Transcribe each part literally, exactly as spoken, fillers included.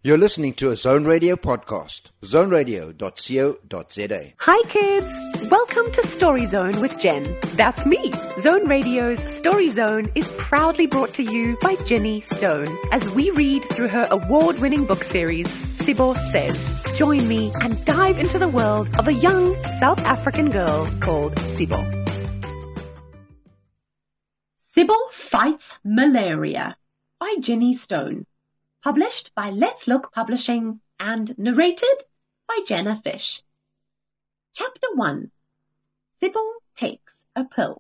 You're listening to a Zone Radio podcast, zone radio dot co dot za. Hi kids! Welcome to Story Zone with Jen. That's me. Zone Radio's Story Zone is proudly brought to you by Jenny Stone as we read through her award-winning book series, Sibo Says. Join me and dive into the world of a young South African girl called Sibo. Sibo Fights Malaria by Jenny Stone. Published by Let's Look Publishing and narrated by Jenna Fish. Chapter one. Sibo Takes a Pill.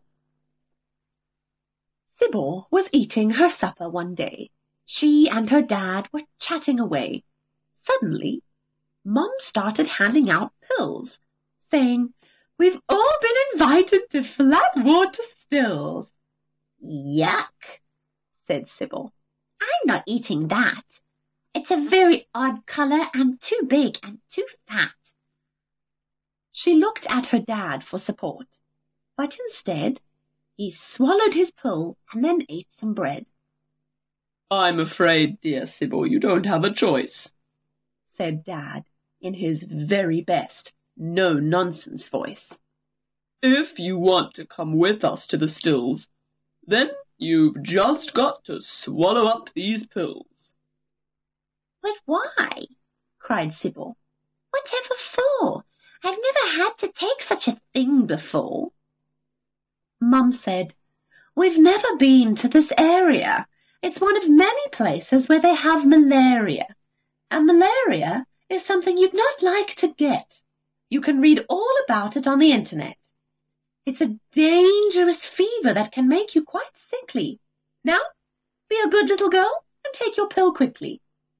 Sibo was eating her supper one day. She and her dad were chatting away. Suddenly, Mom started handing out pills, saying, "We've all been invited to Flatwater Stills." "Yuck," said Sibo. "I'm not eating that. It's a very odd colour and too big and too fat." She looked at her dad for support, but instead he swallowed his pill and then ate some bread. "I'm afraid, dear Sibo, you don't have a choice," said Dad in his very best no-nonsense voice. "If you want to come with us to the stills, then you've just got to swallow up these pills." "But why?" cried Sibo. "Whatever for? I've never had to take such a thing before." Mum said, "We've never been to this area. It's one of many places where they have malaria. And malaria is something you'd not like to get. You can read all about it on the internet. It's a dangerous fever that can make you quite sickly. Now, be a good little girl and take your pill quickly."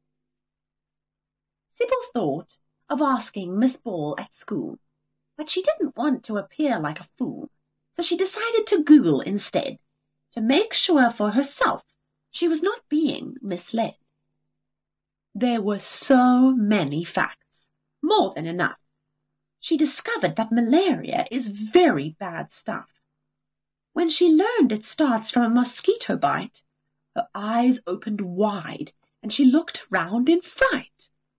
Sibyl thought of asking Miss Ball at school, but she didn't want to appear like a fool, so she decided to Google instead, to make sure for herself she was not being misled. There were so many facts, more than enough. She discovered that malaria is very bad stuff. When she learned it starts from a mosquito bite, her eyes opened wide and she looked round in fright.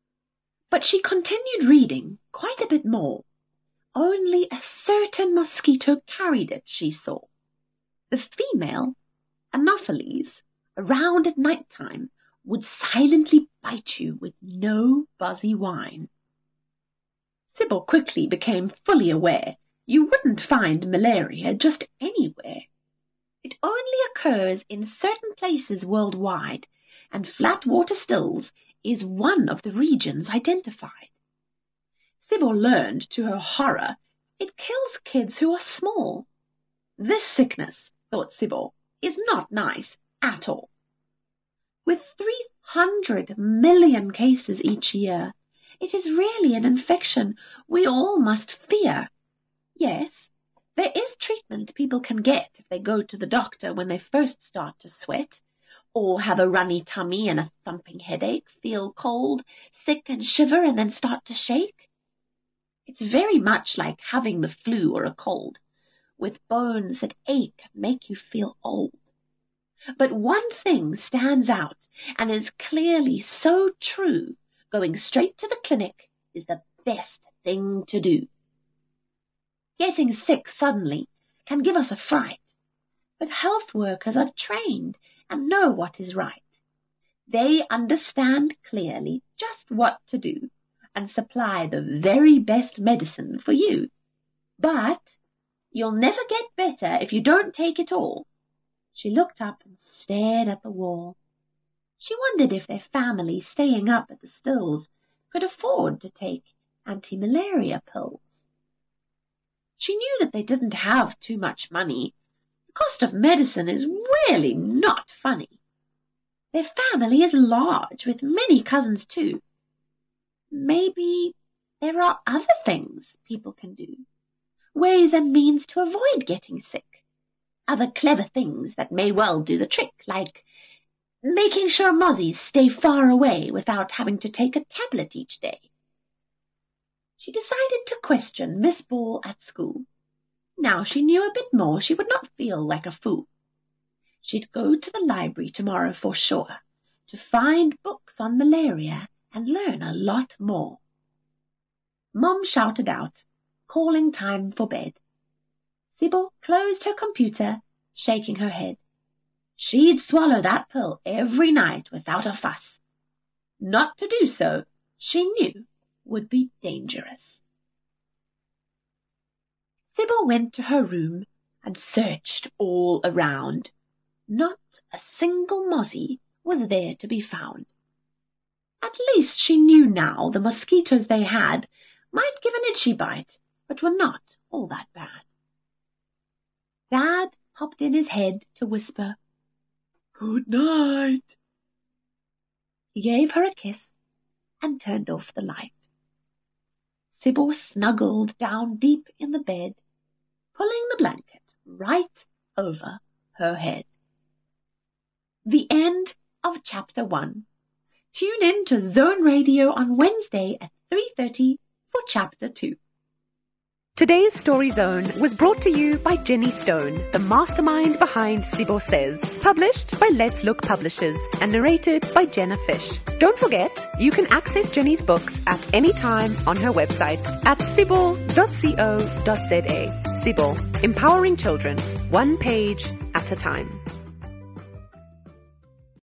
But she continued reading quite a bit more. Only a certain mosquito carried it, she saw. The female, Anopheles, around at night time, would silently bite you with no buzzy whine. Sibyl quickly became fully aware you wouldn't find malaria just anywhere. It only occurs in certain places worldwide, and Flatwater Stills is one of the regions identified. Sibyl learned, to her horror, it kills kids who are small. This sickness, thought Sibyl, is not nice at all. With three hundred million cases each year, it is really an infection we all must fear. Yes, there is treatment people can get if they go to the doctor when they first start to sweat, or have a runny tummy and a thumping headache, feel cold, sick and shiver and then start to shake. It's very much like having the flu or a cold, with bones that ache and make you feel old. But one thing stands out and is clearly so true: going straight to the clinic is the best thing to do. Getting sick suddenly can give us a fright, but health workers are trained and know what is right. They understand clearly just what to do and supply the very best medicine for you. But you'll never get better if you don't take it all. She looked up and stared at the wall. She wondered if their family staying up at the stills could afford to take anti-malaria pills. She knew that they didn't have too much money. The cost of medicine is really not funny. Their family is large, with many cousins too. Maybe there are other things people can do, ways and means to avoid getting sick, other clever things that may well do the trick, like making sure mozzies stay far away without having to take a tablet each day. She decided to question Miss Ball at school. Now she knew a bit more, she would not feel like a fool. She'd go to the library tomorrow for sure, to find books on malaria and learn a lot more. Mom shouted out, calling time for bed. Sybil closed her computer, shaking her head. She'd swallow that pill every night without a fuss. Not to do so, she knew, would be dangerous. Sybil went to her room and searched all around. Not a single mozzie was there to be found. At least she knew now the mosquitoes they had might give an itchy bite, but were not all that bad. Dad popped in his head to whisper, "Good night." He gave her a kiss and turned off the light. Sybil snuggled down deep in the bed, pulling the blanket right over her head. The end of Chapter one. Tune in to Zone Radio on Wednesday at three thirty for Chapter two. Today's Story Zone was brought to you by Jenny Stone, the mastermind behind Sybil Says, published by Let's Look Publishers and narrated by Jenna Fish. Don't forget, you can access Jenny's books at any time on her website at sybil dot co dot za. Sybil, empowering children, one page at a time.